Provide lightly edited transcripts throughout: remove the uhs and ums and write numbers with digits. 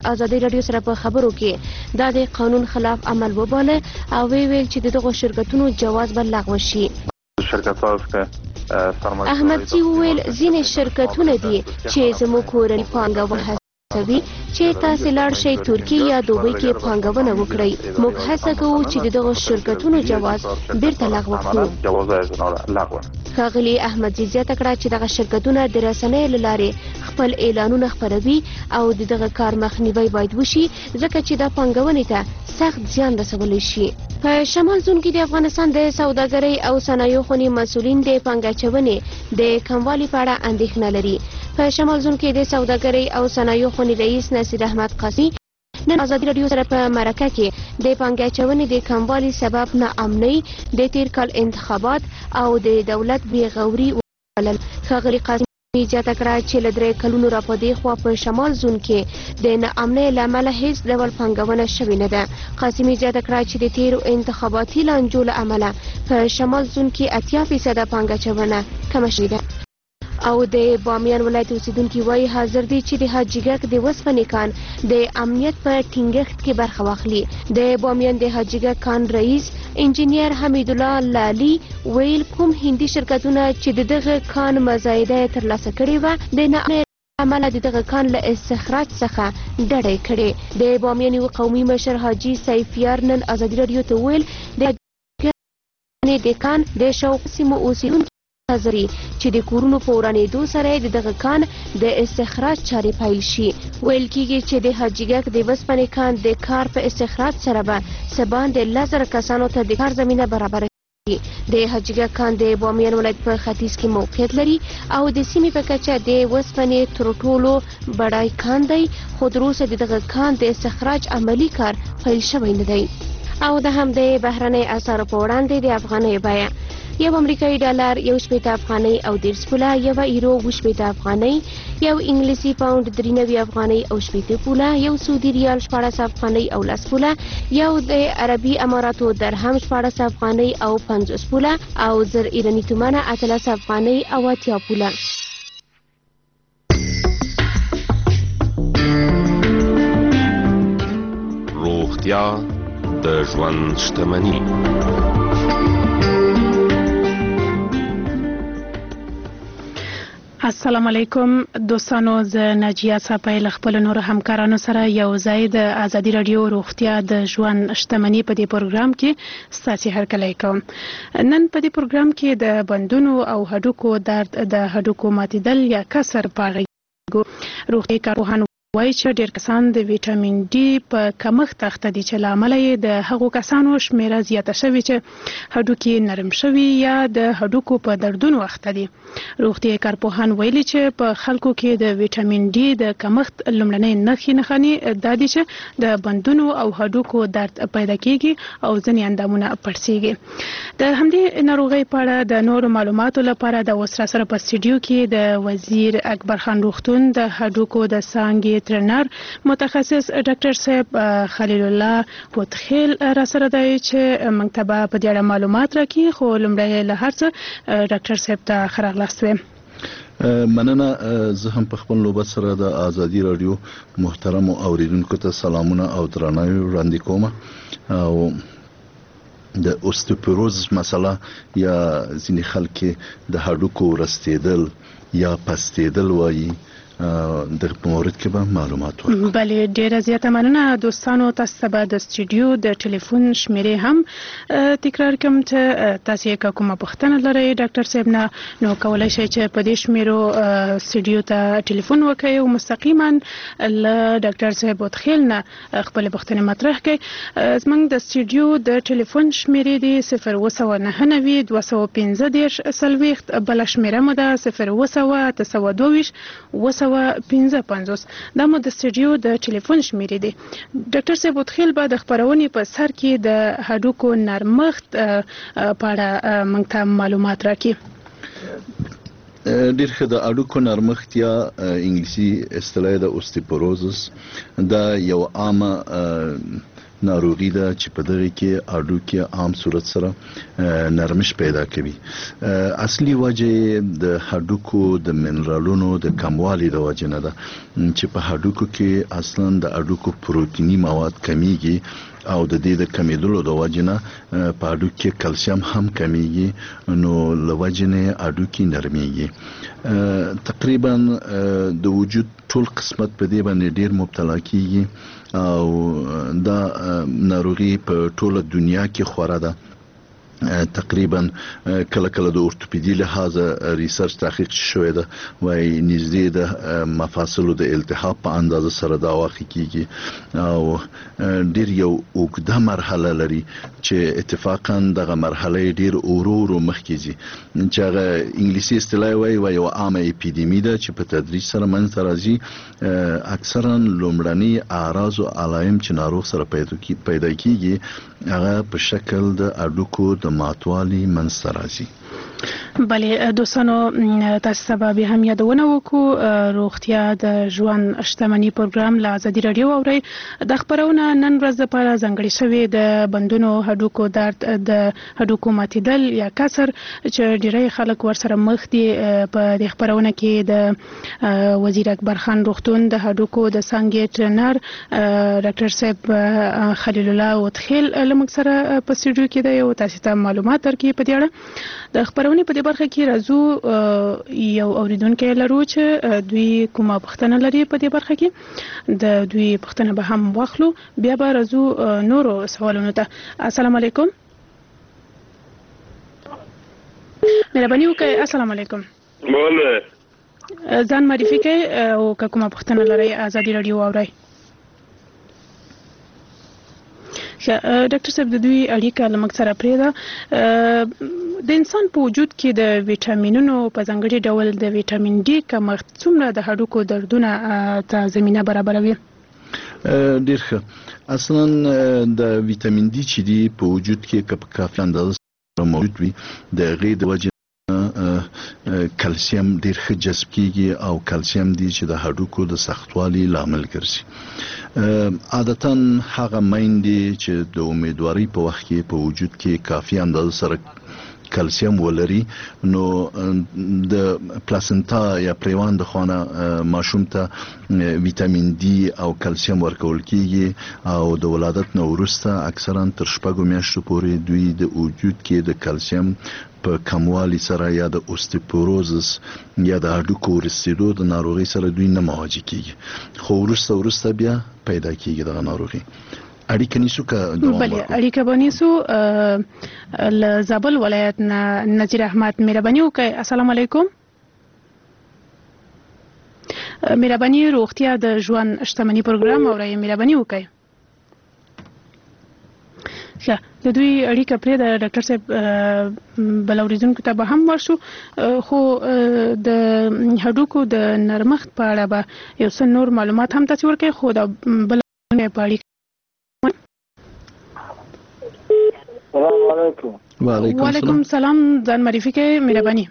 ازادي راډیو سره په خبرو کې دا د قانون خلاف عمل وباله او ویل چې دغه شرکتونو جواز به لغوه شي. احمد جی وویل ځینې شرکتونه دي چې زموږ کورنۍ پانګوال هڅوي چې تاسې لاړ شئ ترکیې یا دوبۍ کې پانګونه وکړئ. موږ هڅه کوو چې دغه شرکتونو جواز بیرته لغوه کړو. ښاغلي احمد جی زیاته کړه چې دغه شرکتونه د رسنیو له لارې خپل اعلانونه خپروي او د دغه کار مخنیوی باید وشي ځکه چې دا پانګونې ته سخت زیان رسولی شي. په شمال زون کې د افغانستان د سوداګرۍ او صنایعو خونې مسؤلین د پانګاچونې د کموالي په اړه اندېښنه لري. په شمال زون کې د سوداګرۍ او صنایعو خونې رئیس نصیر احمد قاسمي نن ازادي راډیو سره په مرکه کې د پانګاچونې د کموالي سبب ناامنۍ د تیر کال انتخابات او د دولت بېغوري وبلل. ښاغلي قاسمي زیاته کړه چې له 3 کلونو راپدې خوا په شمال زون کې د ناامنۍ له امله هیڅ ډول پانګونه شوې نه ده. قاسمي زیاته کړه چې د تیرو انتخاباتي لانجو له امله په شمال زون کې 80% پانګاچونه کمه شوې ده. او د بامیان ولایت اوسیدونکي وایي حاضر دي چې د حاجیګک د وسپنې کان د امنیت په ټینګښت کې برخه واخلي. د بامیان د حاجیګک کان رئیس انجینیر حمید الله لالي ویل کوم هندي شرکتونه چې دغه کان مزایده ترلاسه کړې وه د ناامنۍ عمله د دغه کان له استخراج څخه ډډه کړې. د بامیان یو قومي مشر حاجي سیفیار نن ازادي راډیو ته ویل د کان د شاوخوا سیمو اوسیدونکي حاضري چې د کورونو په ورانېدو سره د دغه کان د استخراج چارې پیل شي. ویل کېږي چې د حاجیګک د وسپنې کان د کار په استخراج سره به څه باندې 10,000 کسانو ته د کار زمینه برابره شي. د حاجیګک کان د بامیان ولایت په ختیځ کې موقعیت لري او د سیمې په کچه د وسپنې تر ټولو بډای کان دی خو تراوسه د دغه کان د استخراج عملي کار پیل شوی نه دی. او د هم د بهرنۍ اسعارو په وړاندې د افغانۍ بیه یو امریکایي ډالر 1.80 افغانۍ او 10 پوله، یو ایرو 2.80 افغانۍ، یو انګلیسي پاوند 93 افغانۍ او 80 پوله، یو سعودي ریال 14 افغانۍ او 10 پوله، یو د عربي اماراتو درهم 14 افغانۍ او 50 پوله او زر ایراني تومانه 18 افغانۍ او 80 پوله. روغتیا د ژوند شتمني. السلام علیکم دوستانو، زه ناجیه صافی له خپلو نورو همکارانو سره یو ځای د ازادي راډیو روغتیا د ژوند شتمني په دې پروګرام کې ستاسې هرکلی کوم. نن په دې پروګرام کې د بندونو او هډوکو درد، د هډوکو ماتېدل یا کسر په اړه روغتیایي کارپوهان وایي چې ډېر کسان د ویټامین ډي په کمښت اخته دي چې له امله یې د هغو کسانو شمیره زیاته شوې چې هډوکي نرم شوي یا د هډوکو په دردونو اخته دي. روغتیایي کارپوهان ویلي چې په خلکو کې د ویټامین ډي د کمښت لومړنۍ نښې دا دي چې د بندونو او هډوکو درد پیدا کیږي او ځینې اندامونه پړسیږي. د همدې ناروغۍ په اړه د نورو معلوماتو لپاره د اوس راسره په سټوډیو کې د وزیر اکبر خان روغتون د هډوکو د څانګې ټرینر متخصص ډاکټر صاحب خلیل الله پوتخیل را سره دی چې موږ ته به په دې اړه معلومات راکړي. خو لومړی له هر څه ډاکټر صاحب ته ښه راغلاست ویم. مننه. زه هم په خپل نوبت سره د ازادي راډیو محترمو اوریدونکو ته سلامونه او درناوی وړاندې کوم. او د اوستوپوروز مسله یا ځینې خلک د هډوکو ورستېدل یا پستېدل وایي، د مورد کې به معلومات ورکړو. بله، ډیره زیاته مننه. دوستانو تاسو ته به د سټوډیو د ټلیفون شمیرې هم تکرار کوم چې تاسو یې کومه پوښتنه لرئ ډاکټر صاحب نه، نو کولی شئ چې په دې شمیرو سټوډیو ته ټلیفون وکړئ او مستقیما له ډاکټر صاحب پوتخیل نه خپلې پوښتنې مطرح کړئ. زموږ د سټوډیو د ټلیفون شمیرې دي 0999 215 40، بله شمیره مو ده 020 922 دا مو د سټوډیو د ټلیفون شمیرې دي. ډاکټر صاحب پوتخیل به د خپرونې په سر کې د هډوکو نرمښت په اړه موږ ته معلومات راکړي. ډېر ښه. د هډوکو نرمښت یا انګلیسي اصطلاح د اوستوپوروزس دا یو عامه ناروغي ده چې په دغه کې هډوکي عام صورت سره نرمش پیدا کوي. اصلي وجه د هډوکو د منرالونو د کموالي د وجه نه ده چې په هډوکو کې اصلا د هډوکو پروتینی مواد کمیږي او د دې د کمیدلو د وجه نه په هډوکو کې کلسیم هم کمیږي نو لوجنه هډوکي نرميږي. تقریبا د وجود ټول قسمت په دې باندې ډیر مبتلا کیږي او دا ناروغي په ټوله دنیا کې خورا ده. تقریبا کله کله د اورتوپیدي لحاظ ریسرچ تحقیق شوی ده وای نږدې د مفاصلو د التهاب په اندازه سره دا واقع کیږي او ډیر یو اوږده مرحله لري چې اتفاقا دغه مرحله ډیر اورو مخکېږي چې هغه انګلیسي اصطلاح وای یو عامه اپیدمی ده چې په تدریج سره منځ راځي. اکثرا لومړني اعراض او علائم چې ناروغ سره پیدا کیږي هغه په شکل د هډوکو د ماتوالي منځ راځي. بله دوستانو تاسو سبا به هم یادونه وکړو روغتیا د ژوند شتمنۍ پروګرام له ازادي رادیو اوري د خبرونه نن ورځ لپاره ځانګړي شوی د بندونو هډوکو درد د هډوکو ماتیدل یا کسر چې ډیری خلک ورسره مخ دي. په دې خبرونه کې د وزیر اکبر خان روغتون د هډوکو د څنګه ټرینر ډاکټر صاحب خلیل الله وتخیل لمک سره په سټوډیو کې دی او تاسو ته معلومات درکې په دې اړه. د خبرونه په دې برخه کې راځو یو اوریدونکو لرو چې دوی کومه پوښتنه لري په دې برخه کې د دوی پوښتنه به هم واخلو بیا به راځو نورو سوالونو ته. السلام علیکم. مهرباني وکړئ. السلام علیکم. ځان معرفي کړئ او کومه پوښتنه لري ازادي رادیو اورئ. ډاکټر صاحب د دوی اړیکه لمک سره پرېده د انسان په وجود کې د ویټامینونو په ځانګړي ډول د ویټامین ډي کمښت څومره د هډوکو دردونه ته زمينه برابروي؟ ډیر ښه. اصلا د ویټامین ډي چې دی په وجود کې کافي اندازه موجود وي د غیر د وجه کلسیم ډیر ښه جذب کیږي او کلسیم دی چې د هډوکو د سختوالي لامل ګرځي. عادتاً هغه میندې چې د امیدوارۍ په وخت کې په وجود کې کافي اندازه سره کلسیم ولري نو د پلاسنتا یا پریوان د خانه ماشوم ته ویټامین ډي او کلسیم ورکول کیږي او د ولادت نو وروسته اکثرا تر شپږو میاشتو پورې دوی د وجود کې د کلسیم په کموالي سره یا د اوستیوپوروزس یا د هډوکو رسیدو د ناروغي سره دوی نه مواجه کیږي خو وروسته بیا پیدا کیږي د ناروغي. اړیکه نیسو که دوام ورکو؟ بله اړیکه به نیسو له زابل ولایت نه نذیر احمد. مهرباني وکړئ. السلام علیکم. مهرباني روغتیا د ژوند شتمنۍ پروګرام اورئ. مهرباني وکړئ. د دوی اړیکه پرې د ډاکټر صاحب بل اوریدونکو ته به هم ورشو خو د هډوکو د نرمښت په اړه به یو څه نور معلومات هم تاسو ورکړئ خو د بل په اړیکه. السلام علیکم. وعلیکم السلام. ځان معرفي کړئ. مهرباني.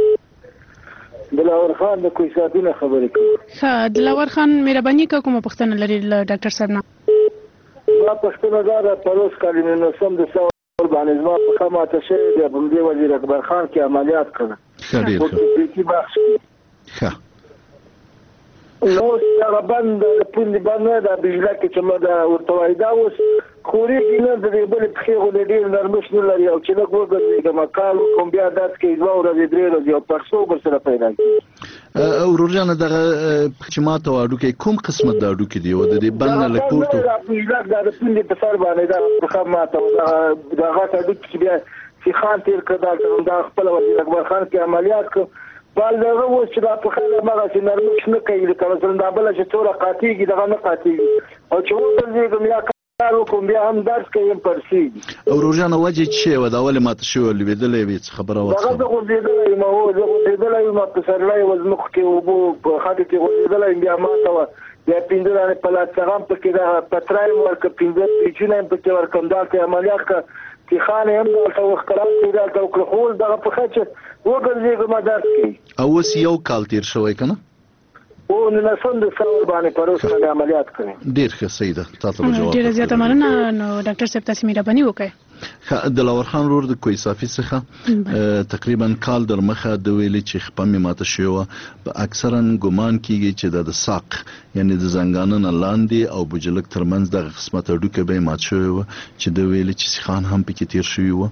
دلاور خان د کویسادونه خبرې کوم. ښه دلاور خان مهرباني کومه پوښتنه لري ډاکټر صاحب نه؟ ما پښتنه دا پروس کالینه نو سم د څور باندې زما په خاماته شي د بمدي وزیر اکبر خان کې عملیات کړ. ډیر ښه. نو هغه بند پوند باندې د بجلا کې چې ما دا ورته وایدا اوس خوري نه د دې بل په خو له ډیر نرمش نه لري او چې لږ وګورئ کوم کال کوم بیا دات کې دوه ورځې درې ورځې او پرسو بر سره پیدا کی او ورجانه دغه پښماته واډو کې کوم قسمت د اډو کې دی او د دې بند له پورته دا د پوند په سر باندې دا خاماته دا غاټه د کې بیا چې خان تیر کړه دا خپل وزیر اکبر خان کې عملیات کړ بل دا و چې دا په خاله مغه چې نرمش نه کوي کله څنګه دا بل چې ټول قاتیږي دغه نه قاتیږي او چې ورته کوم یا کارو کوم بیا هم درس کوي پرسي او ورجانه وجه چې و دا ول ماته شو لیدلې وي خبره وکړه دا غو لیدلې ما هو زه لیدلې ما په سرلای وزمخ کې وبو په خاطر کې لیدلې بیا ما ته یا پیندره په لاسرام په کې دا پتراي ورک پیندره پیچنه په کې ورکم دا ته عملیات کې خانه هم دا وخترات کې دا وکړول دا په خاطر وګرځي کومه درس کې او اوس یو کال تیر شوی کنه او 1900 باندې پروس باندې عملیات کړي. ډیر ښه سیده تاسو به جواب ډیره زیاته مننه. نو ډاکټر صاحب تاسو مهرباني وکړئ. دلاور خان رور د کوی صافي څخه تقریبا کال در مخه د ویلي چې خپه مې ماته شوی و. په اکثرا ګمان کیږي چې د ساق یعنی د زنګانه نه لاندې او بوجلک ترمنځ د قسمت اډوکه به مات شوی و چې د ویلي چې سیخان هم پکې تیر شوی و.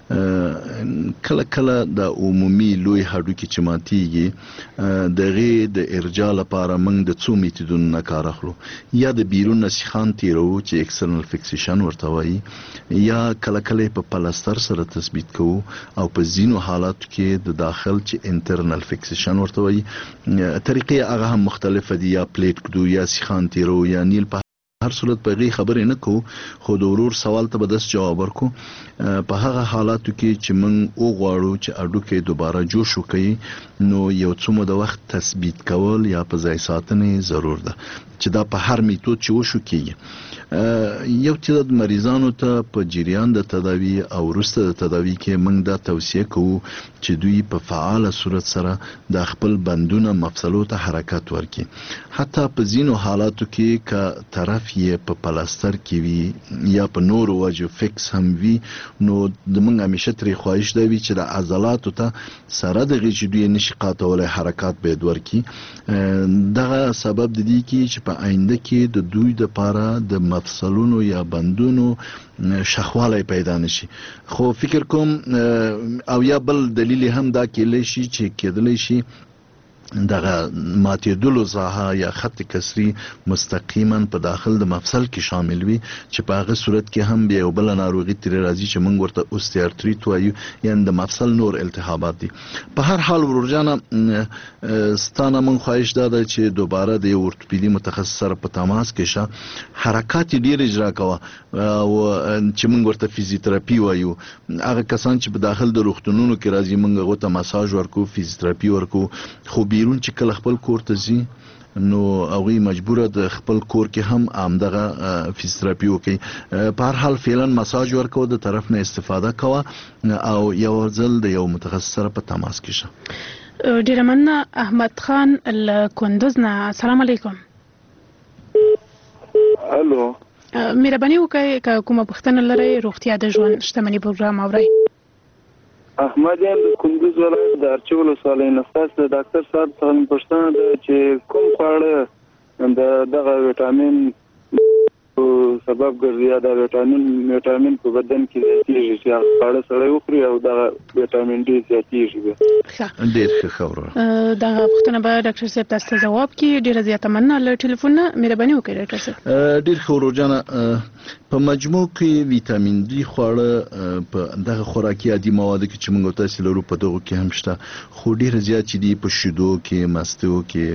کله کله د عمومي لوی هډوکي چې ماتيږي دغه د ارجاع لپاره موږ د څو میتودونو نه کار اخلو. یا د بیرون سیخان تیرو چې ایکسترنل فکسیشن ورته وایي، یا کله کله په پلاستر سره تثبیت کوو، او په ځینو حالاتو کې د داخل چې انټرنل فکسیشن ورته وایي طریقې هغه هم مختلفه دي، یا پلیټ کړو یا سیخان تیرو یا نیل. په هر صورت په غي خبرې نه کو، خو د ورور سوال ته به داس جواب ورکو. په هغه حالاتو کې چې موږ وغواړو چې اډوکې دوباره جوړ شو کوي، نو یو څو مو د وخت تثبیت کول یا په ځای ساتنې ضرور ده چې دا په هر میتود چې وشو کیږي. یو تعداد مریضانو ته په جریان د تداوی او وروسته د تداوی کې موږ دا توصیه کوو چې دوی په فعاله صورت سره د خپل بندونه مفصلو ته حرکت ورکړي. حتی په ځینو حالاتو کې که طرف یې په پلاستر کې وي یا په نورو وجو فکس هم وي، نو د موږ همیشه ترې خواهش دی چې د عضلاتو ته سره د غي چې دوی نشي قاطولای حرکات باید ورکړي. دغه سبب د دې کې چې په آینده کې د دوی د پاره د مفصلونو یا بندونو شخوالی پیدا نشي. خو فکر کوم او یا بل دلیل هم دا کېدلی شي چې کېدلی شي دغه ماتېدلو ساحه یا خط کسری مستقیما په داخل د مفصل کې شامل وي، چې په هغه صورت کې هم بیا یو بل ناروغي ترې راځي چې موږ ورته اوستیارتریت وایو، یعنی د مفصل نور التهابات دي. په هر حال ورورجانه ستانه موږ خواهش دا ده چې دوباره د اورتوپیدي متخصص سره په تماس کې شه، حرکات ډیر اجرا کوه، او چې موږ ورته فزیوتراپي وایو. هغه کسان چې په داخل د روغتونونو کې راځي موږ هغه ته مساج ورکو، فزیوتراپي ورکو. خو بیرون چې کله خپل کور ته ځي نو هغه مجبوره د خپل کور کې هم عامدغه فزیوتراپي وکړي. په هر حال فعلا مساج ورکو، د طرف نه استفاده کوه، او یو ځل د یو متخصص سره په تماس کې شه. ډیر مننه. احمد خان الکندوز نه، السلام علیکم. الو، مهرباني وکړئ که کومه پوښتنه لرئ روغتیا د ژوند شتمني پروګرام اورئ. احمد یم د کندوز ولایت د ارچول ولسوالۍ نه. ستاسو د ډاکټر صاحب څخه پوښتنه ده چې کوم خواړه د دغه ویټامین سبب ګرځي، یا د ویټامین په بدن کې زیاتېږي چې هغه خواړه سړی وخوري او دغه ویټامین ډي زیاتېږي. ډېر ښه خبره. دغه پوښتنه به ډاکټر صاحب تاسو ته ځواب کړي. ډېره زیاته مننه له ټلیفون نه. مهرباني وکړئ ډاکټر صاحب. ډېر ښه ورورجانه. په مجموع کې ویټامین ډي خواړه په دغه خوراکي عادي موادو کې چې موږ تاسو لرو په دغه کې هم شته، خو ډېر زیات چې دي په شیدو کې، مستو کې،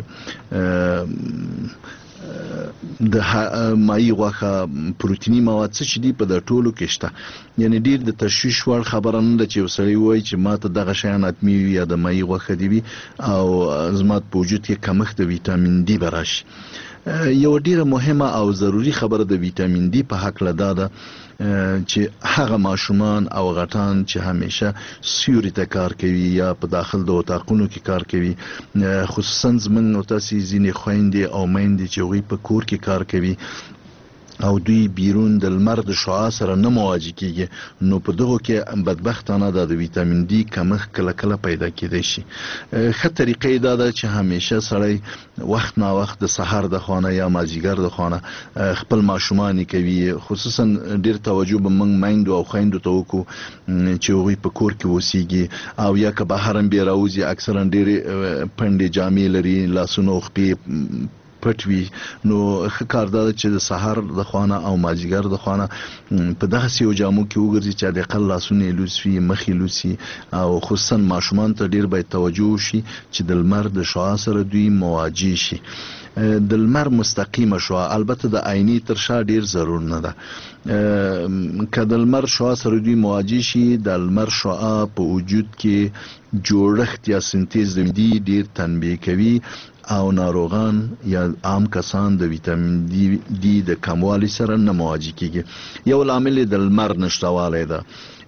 د مایي غوښه، پروتینی مواد څه چې دي په د ټولو کې شته. یعنی ډیر د تشویش وړ خبره نه ده چې وسړی وایي چې ما ته دغه شیان اتمی وي یا د مایي غوښه دی وي او زما په وجود کې کمښت د ویټامین ډي براشي. یو ډیره مهمه او ضروری خبره د ویټامین ډي په حق لدا ده چې هغه ماشومان او غټان چې همیشه سیوري ته کار کوي یا په داخل د اطاقونو کې کار کوي، خصوصا زمونږ تاسو ځینې خويندې او میندې چې هغوی په کور کې کار کوي او دوی بیرون د لمر د شعاع سره نه مواجه کیږي، نو په دغه کې بدبختانه د ویټامین ډي کمښت کله کله پیدا کېدای شي. ښه طریقې دا ده چې همیشه سړی وخت نا وخت د سحر د خوانه یا مازیګر د خوانه خپل ماشومان کوي، خصوصا ډیر توجه به موږ میندو او خویندو ته وکړو چې هغوی په کور کې اوسیږي، او یا که بهر هم بیا راوځي اکثرا ډېرې پنډې جامې لري، لاسونه او خپې پټوي، نو ښه کار دا چې د سحر د خوانه او مازیګر د خوانه په دغسې یو جامو کې وګرځي چې حداقل لاسونه یې لوڅ وي، مخ یې لوڅ وي، او خصوصا ماشومان ته ډېر باید توجه وشي چې د لمر د شعاع سره دوی مواجه شي. د لمر مستقیمه شعاع البته د عیني تر شا ډیر ضرور نه ده، که د لمر شعاع سره دوی مواجه شي د لمر شعاع په وجود کې جوړښت یا سنتیز د دی ډیر تنبیه کوي او ناروغان یا عام کسان د ویټامین ډي د کموالي سره نه مواجه کیږي. یو لامل د لمر نشتوالی ده،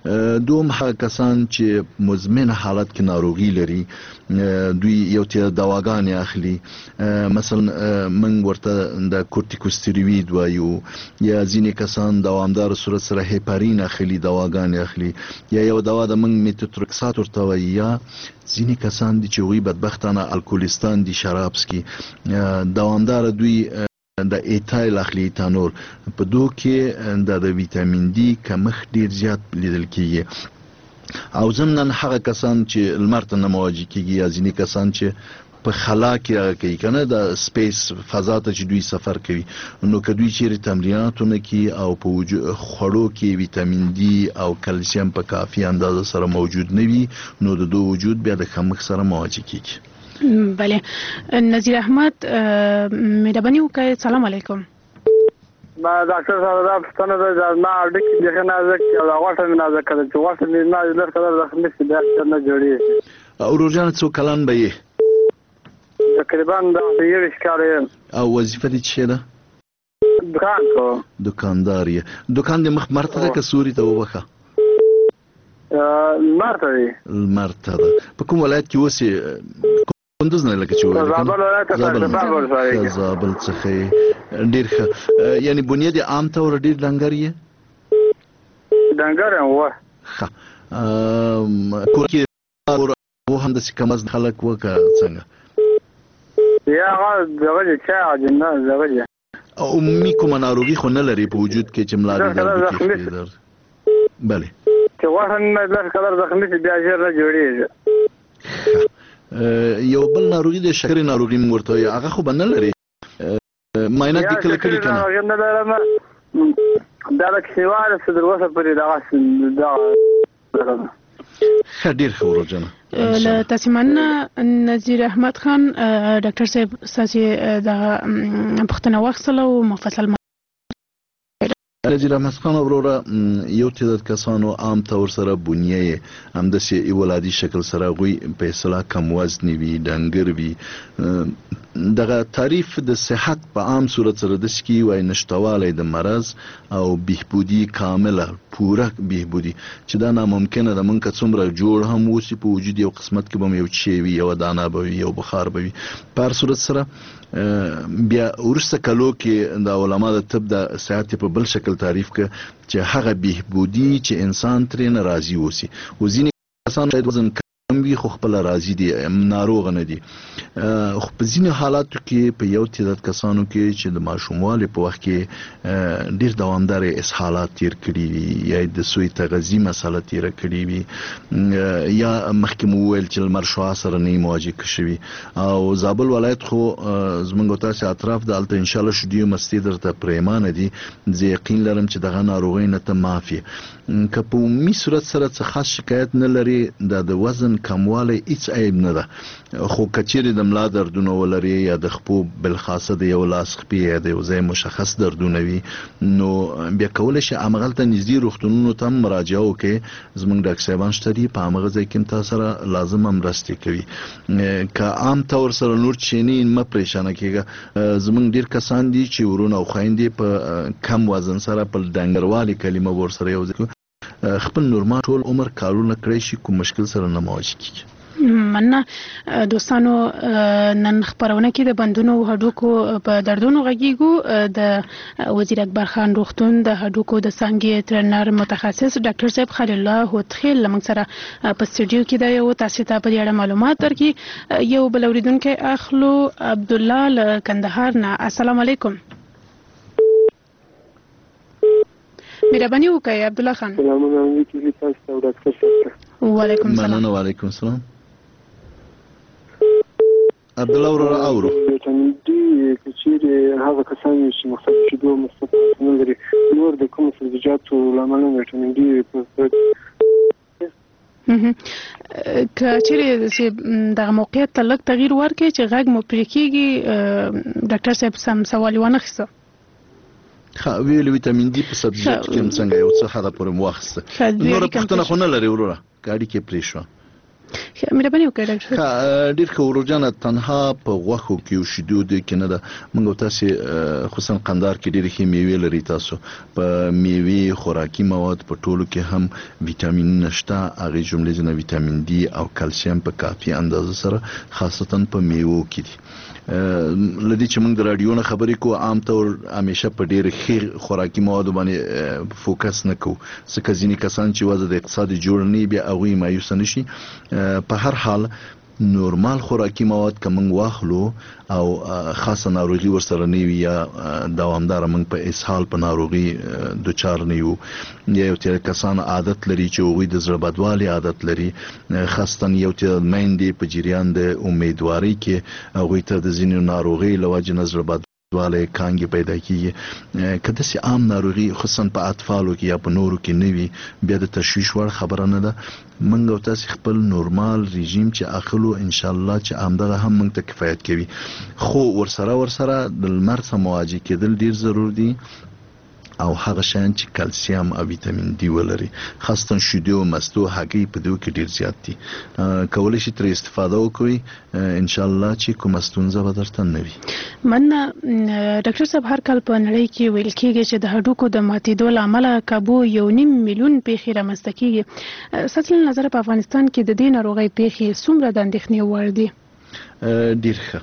دوم هغه کسان چې مزمن حالت کې ناروغي لري دوی یو ته دواګانې اخلي مثلا من ورته د کورتیکوستیروید وایو یا ځینې کسان دوامدار صورت سره هپارین اخلي دواګانې اخلي یا یو دوا د من میتوترکسات ورته وایي یا ځینې کسان دي چې وی بدبختانه الکولیستان دي شراب سکي دوامدار دوی د ایتایل اخلي ایتانول په دوه کې د ویټامین ډي کمښت ډیر زیات لیدل کیږي او ضمن هغه کسان چې لمرته نه مواجه کیږي یا ځینې کسان چې په خلا کې کوي کنه د سپیس فضا ته چې دوی سفر کوي نو کدوې چیرې تمریناتونه کوي او په خوړو کې ویټامین ډي او کلسیم په کافي اندازه سره موجود نه وي نو د دوه وجود بیا د کمښت سره مواجه کیږي. بله نذیر احمد مهرباني وکړئ. سلام علیکم. ما ډاکټر صاحب دا ستنه د ما اډکی دغه نازک او غوښه مې نازک کړه چې غوښه مې نه لر کړه د خمس بیا څنګه جوړي او روزانه څو کلان به تقریبا د 20 کال او وظیفه دې څه ده؟ دکاندار یې. دکان دې مخ مرته که سوري ته وبخه مرته ده. په کوم ولایت کې اوسې؟ کندوز نه لکه چې زابل څخه ډیر ښه. یعنی بنیاد عام طور ډیر ډنګر یې؟ ډنګر و ښه کور کې او هم د سکمز خلک وکړه څنګه یا هغه دغه چې اجنه دغه او می کوم ناروغي خو نه لري په وجود کې چې ملا دې درد بله چې واه نه لږ کلر زخمي بیا ژر نه جوړیږي. یو بل ناروغي د شکر ناروغي مرته هغه خو بنه لري معاینات دې کله کړی کنه دا د کیوار څخه دروازه پرې دا ډیر ښه ورځنه له تاسو مننه نذیر احمد خان. ډاکټر صاحب ساسي د پښتنه واخصله او مفصل نذیر احمد خان وروره یو تعداد کسانو عام طور سره بنیه هم د سی ولادي شکل سره غوي په اصطلاح کم وزن وي ډنګر وي دغه تعریف د صحت په عام صورت سره د سکی وای نشټواله د مرض او بهبودی کامله پوره بهبودی چې دا ناممکنه ده. مونږ څومره جوړ هم وسی په وجود یو قسمت کې به یو چی وي یو دانه به یو بخار به وي په صورت سره بیا ورسته کلو کې د علما د طب د صحت په بل شکل تعریف ک چې هغه بهبودی چې انسان ترې ناراضي وسی وزینې کسان د وزن کم وي خو خپل راضي دي ناروغ نه دي خو په ځینې حالاتو کې په یو تعداد کسانو کې چې د ماشوموالي په وخت کې ډیر دوامدار اسهالات تیر کړي وي یا د سوی تغذیه مسله تیر کړي وي یا مخکې مو ویل چې لمر شوا سره نه مواجه شوي او زابل ولایت خو زمونږ تاسو اطراف د الته ان شاء الله شډیو مستی درته پریمانه دي زه یقین لرم چې دغه ناروغي نه ته معافي که په می صورت سره څه خاص شکایت نه لري د وزن کموالی هیڅ عیب نه ده خو کچېرې د ملا دردونه ولري یا د خپو بلخاصه د یو لاس خپې یا د یو ځای مشخص دردونه وي نو بیا کولی شي همغلته نږدې روغتونونو ته هم مراجعه وکړي. زموږ ډاکټر صاحبان شته دي په همغه ځای کې هم تاسو سره لازمه مرستې کوي. که عام طور سره نور چینی مه پریشانه کېږه. زموږ ډېر کسان دي چې ورونه او خویندې په کم وزن سره په ډنګروالي کلمه ورسره یو ځای خپل نورمال ټول عمر کارونه کړی شي کوم مشکل سره نه مواجه کیږي. مننه دوستانو نن خبرونه کې د بندونو او هډوکو په دردونو غږیږو د وزیر اکبر خان روغتون د هډوکو د څانګې ټرینر متخصص ډاکټر صاحب خلیل الله هوتخیل لمن سره په سټډیو کې دا یو تاسو ته په اړه معلومات درکې یو بل اوریدونکو اخلو عبد الله ل کندهار نه. السلام علیکم. مهرباني وکړئ عبد الله خان. سلام علیکم تاسو ډاکټر صاحب. وعلیکم السلام. وعلیکم السلام. عبد الله ورو اورو ویټامین ډي چې هغه کسان چې مختلف شیدو مصرف نه لري نور د کوم سبزیجاتو لامل ویټامین ډي کچېرې دغه موقعیت ته لږ تغییر ورکړي چې غږ مو پرې کېږي ډاکټر صاحب سم سوال ونه خسته ویل ویټامین ډي په سبزیجاتو کې څنګه یو څه حدا پورې واخسته نور پښتنه خو نه لري وروره ګاډي کې پرې شو. مهرباني وکړئ ډاکټر صاحب. ډیر ښه ورجانه تنها په غوښو کې او شیدو د کې نه ده. موږ تاسو خصوصا قندار کې ډېرې ښې میوې لري. تاسو په میوې خوراکي مواد په ټولو کې هم ویټامین نشته. هغه جملې نه ویټامین ډي او کلسیم په کافي اندازه سره خاصتا په میوو کې دي. لدی چې موږ د رادیو نه خبرې کوو عام طور همیشه په ډېر ښه خوراکي مواد باندې فوکس نه کوو ځکه ځینې کسان چې وضع د اقتصاد جوړ نه بیا هغوی مایوس نشي. په هر حال نورمال خوراکي مواد که موږ واخلو او خاصه ناروغي ورسره نه وي یا دوامداره موږ په اسهال په ناروغي دوچار نه یو یا یو تیر کسان عادت لري چې هغوی د زړه بدوالي عادت لري خاصتا یو تیر میندې په جریان د امیدوارۍ کې هغوی ته د ځینو ناروغۍ له وجې نه زړه بدوالی کانګې پیدا کیږي. که داسې عام ناروغي خصوصا په اطفالو کې یا په نورو کې نه وي بیا د تشویش وړ خبره نه ده. موږ او تاسو خپل نورمال رژیم چې اخلو ان شاء الله چې همدغه هم موږ ته کفایت کوي. خو ورسره د لمر سره مواجه کېدل ډیر ضرور دي او هغه شیان چې کلسیم او ویټامین ډي ولري خاصتا شیدو مستو هګۍ په دوی کې ډیر زیات دي. کولای شي تر استفاده وکړي ان شاء الله چې کوم ستونزه به درته نه وي. مننه ډاکټر صاحب. هر کال په نړۍ کې ویل کېږي چې د هډوکو د ماتېدو له امله کابو 1.5 میلیون پیښې رامنځته کېږي. ستاسو له نظره په افغانستان کې د دې ناروغۍ پیښې څومره د اندېښنې وړ دي؟ ډیر ښه.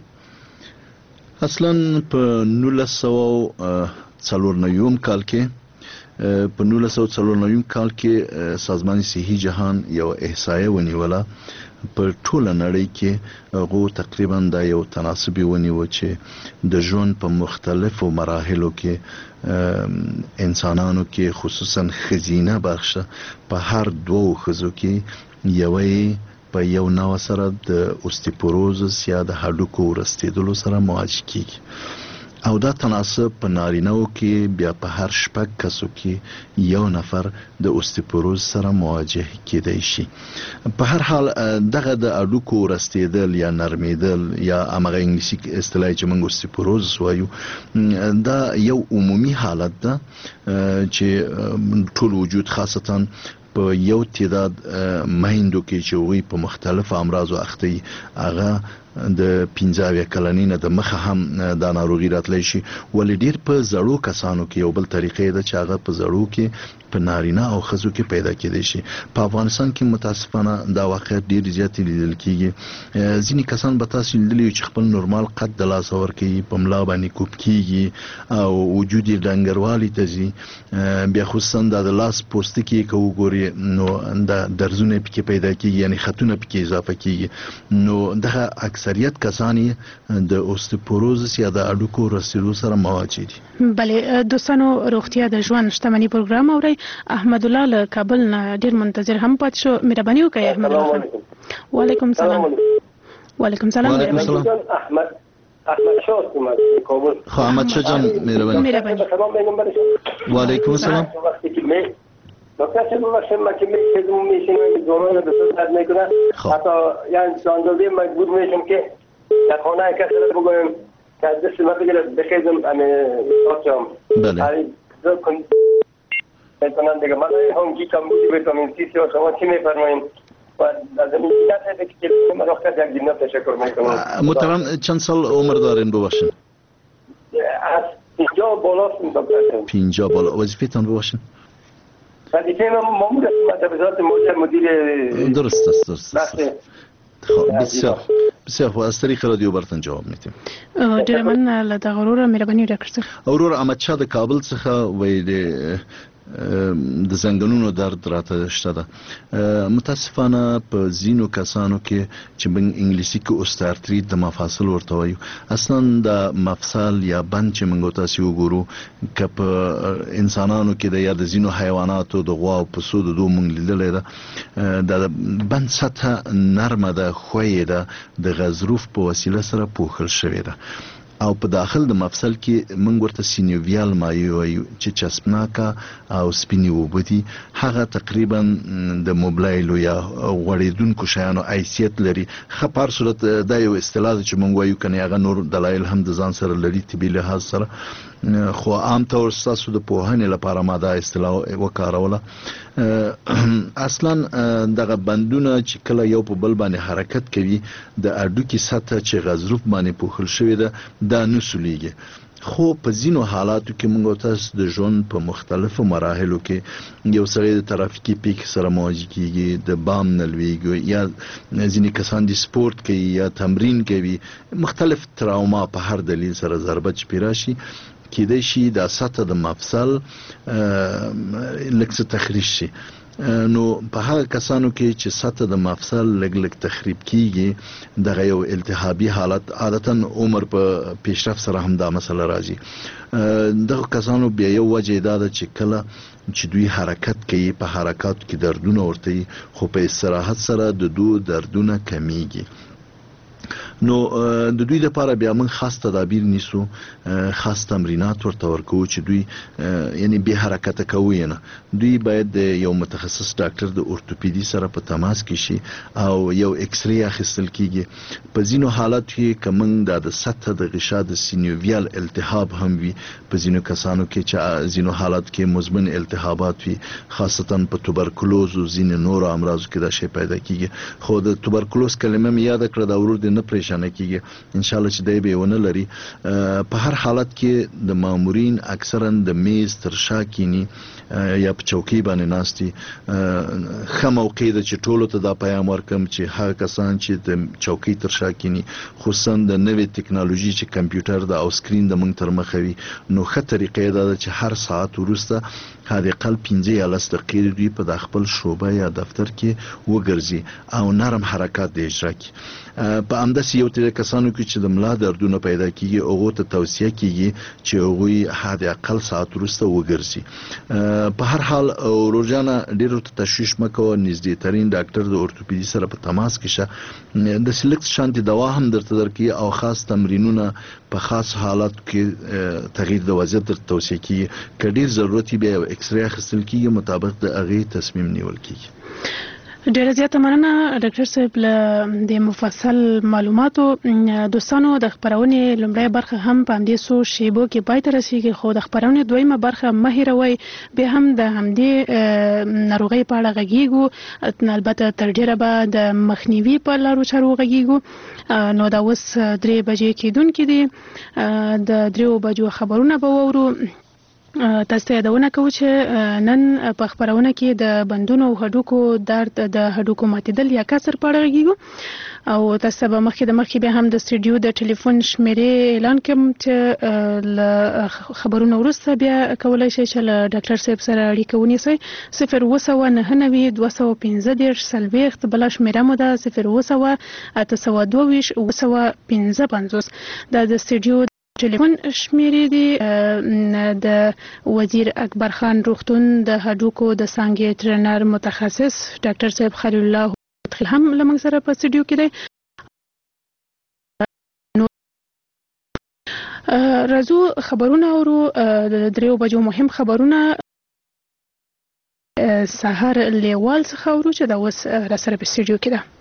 اصلا په 1994 کال کې په 1994 کال کې سازمان صحي جهان یو احصایه ونیوله په ټوله نړۍ کې هغه تقریبا دا یو تناسب ونیو چې د ژوند په مختلفو مراحلو کې انسانانو کې خصوصا خزینه برخه په هر دوو خزو کې یوې په یو نوع سره د اوستیپوروزس یا د هډوکو ورستېدلو سره مواجه کیږي او دا تناسب په نارینه‌و کې بیا په هر شپږ کسو کې یو نفر د اوستیپوروز سره مواجه کېدای شي. په هر حال دغه د هډوکو ورستېدل یا نرمېدل یا هغه انګلیسي اصطلاح چې موږ اوستیپوروز وایو دا یو عمومي حالت ده چې ټول وجود خاصتا په یو تعداد میندو کې چې وي په مختلف امراضو اخته هغه د 15 کلنۍ نه د مخه هم دا ناروغي راتلی شي. ولې ډیر په زړو کسانو کې یو بل طریقې ده چې هغه په زړو کې په نارینه او ښځو کې پیدا کېدای شي. په افغانستان کې متاسفانه دا واقعیت ډیر زیات لیدل کېږي. ځینې کسان به تاسو لیدلی چې خپل نورمال قد د لاس ورکوي په ملا باندې کوب کېږي او وجود یې ډنګروالي ته ځي. بیا خصوصا د لاس پوستکي که وګوري نو د درزونه پکې پیدا کېږي یعنی خطونه پکې اضافه کېږي. نو دغه اکثریت کسان د اوستیپوروزس یا د هډوکو رسېدو سره مواجه دي. بله دوستانو روغتیا د ژوند شتمني پروګرام اورئ. احمد الله له کابل نه ډیر منتظر هم پات شو. مهرباني وکړئ احمد الله خان. وعلیکم السلام. وعلیکم السلام. احمد شاه اومد کابل. خب احمد شاه جان مهربانی. وعلیکم السلام. دکتر صاحب ما که میشم میشینم دوران به صورت میکنه حتی یعنی اندازه مجبور میشم که در خانه کسی رو بگویم که دست ما بگیره بخیزم ساچم. بله. میکنم دیگه من هم کی کم بودی ویتامین سی یا شما چی میفرمایید؟ و از این جهت که من وقت یک دینه تشکر میکنم. محترم چند سال عمر دارین ببخشید؟ از 50 بالاست دکتر. 50 بالا. وظیفه‌تان ببخشید؟ وظیفه من مامور مطبوعات مدیر. درست است. خب بسیار خوب. از طریق رادیو براتون جواب میدیم. ډیر مننه له دغه وروره مهرباني ډاکټر صاحب. اورور احمد شاه د کابل څخه وای د زنګونونو درد راته شته ده. متاسفانه په زینو کسانو کې چې موږ انګلیسي کې اوستیارتریت د مفاصل ورته وایو اصلا د مفصل یا بند چې موږ تاسو وګورو که په انسانانو کې د یا د زینو حیواناتو د غوا او پسو د دوه موږ لیدلې ده د بند سطح نرمه ده خوې ده د غضروف په وسیله سره پوښل شوې ده او په داخل د مفصل کې موږ ورته سینوویال مایع وایو چې چسپناکا او سپینې اوبه دي. هغه تقریبا د موبلایلو یا غوړېدونکو شیانو حیثیت لري. ښه په هر صورت دا یو اصطلاح ده چې موږ وایو کنه هغه نور دلایل هم د ځان سره لري طبي لحاظ سره، خو عام طور ستاسو د پوهنې لپاره ما دا اصطلاح وکاروله. اصلا دغه بندونه چې کله یو په بل باندې حرکت کوي د اډوکي سطح چې غضروف باندې پوښل شوی ده دا نه سولیږي. خو په ځینو حالاتو کې موږ تاسو د ژوند په مختلفو مراحلو کې یو سړی د ترافیکي پیښ سره مواجه کیږي، د بام نه لویږي، یا ځینې کسان د سپورت کوي یا تمرین کوي، مختلف تراوما په هر دلیل سره ضربت چې راشي کېدای شي د سطح د مفصل لږ څه تخریش شي. نو په هغه کسانو کې چې سطح د مفصل لږ تخریب کیږي دغه یو التهابي حالت عادتا عمر په پیشرفت سره هم دا مسله راځي. دغه کسانو بیا یو وجه دا ده چې کله چې دوی حرکت کوي په حرکاتو کې دردونه ورته خو په استراحت سره د دوی دردونه کمیږي. نو د دوی لپاره بیا موږ خاص تدابیر نیسو، خاص تمرینات ورته ورکو چې دوی یعنی به حرکت کوي نه. دوی باید د یو متخصص ډاکټر د اورتوپیدي سره په تماس کې شي او یو ایکس ری اخیستل کیږي. په ځینو حالات کې کومنګ د سطح د غشا د سینوویال التهاب هم وي، په ځینو کسانو کې چې ځینو حالات کې مزمن التهابات وي، خاصتا په توبرکلوز او ځینو نور امراضو کې دا شی پیدا کیږي. خو د توبرکلوز کلمه مې یاد کړه دا ورور دې نه پریشانه کیږي ان شاء الله چې دی به ونه لري. په هر حالت کې د مامورین اکثرا د میز تر شا کینی یا په چوکۍ باندې ناستي. ښه موقع ده چې ټولو ته دا پیغام ورکم چې هغه کسان چې د چوکۍ تر شا کینی خصوصا د نوې ټکنالوژي چې کمپیوټر د او سکرین د موږ تر مخه وي، نو ښه طریقې ده چې هر ساعت وروسته هغه قل 15 یا 10 دقیقې دوی په خپل شوبه یا دفتر کې وګرځي او نرم حرکات د اجرا کوي. په همداسې یو تر کسانو کې چې د ملا دردونه پیدا کیږي هغه ته توصیه کیږي چې هغه حد اقل ساعت وروسته وګرځي. په هر حال روزانه ډیرو ته تشویش مکو، نږدې ترين ډاکټر د اورتوپیدي سره په تماس کې شه، د سلیکت شانتي دوا هم درته درکې او خاص تمرینونه په خاص حالات کې تغییر د وضعیت درته توصیه کیږي. کډیر ضرورت به ایکس ری اخیستل کیږي مطابق د هغه تصمیم نیول کیږي. ډیره زیاته مننه ډاکټر صاحب له د مفصل معلوماتو. دوستانو د خبرونې لومړی برخه هم په همدې څو شیبو کې پای ته رسیږي، خو د خبرونې دویمه برخه مه هیروئ. بیا هم د همدې ناروغۍ په اړه غږیږو، البته تر ډیره به د مخنیوي په لارو چارو غږیږو. نو دا اوس 3 بجې کېدونکې دي، د 3 بجو خبرونه به واورو. تاسو ته یادونه کوو چې نن په خبرونه کې د بندونو او هډوکو درد، د هډوکو ماتیدل یا کسر په اړه غږیږو. او تاسو به مخکې بیا هم د سټوډیو د ټلیفون شمیرې اعلان کوم چې له خبرونو وروسته بیا کولای شئ چې له ډاکټر صاحب سره اړیکه ونیسئ. 029 215 40 بله شمیره مو ده 0 822 955. دا د سټوډیو ټلیفون شمیرې دي. د وزیر اکبر خان روغتون د هډوکو د څانګې ټرینر متخصص ډاکټر صاحب خلیل الله هم لمنګ سره په سټوډیو کې دی. راځو خبرونه اورو. د 3 بجو مهم خبرونه سحر لیوال څخه اورو چې دا اوس را سره په سټوډیو کې ده.